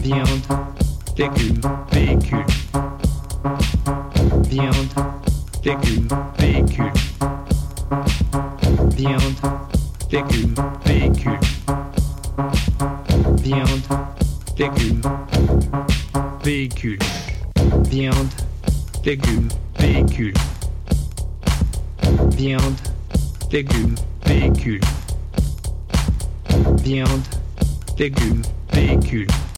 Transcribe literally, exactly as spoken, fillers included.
Viande, légumes, véhicule. Viande, légumes, véhicule. Viande, légumes, véhicule. Viande, légumes, véhicule. Viande, légumes, véhicule. Viande, légumes, véhicule. Viande, légumes, véhicule.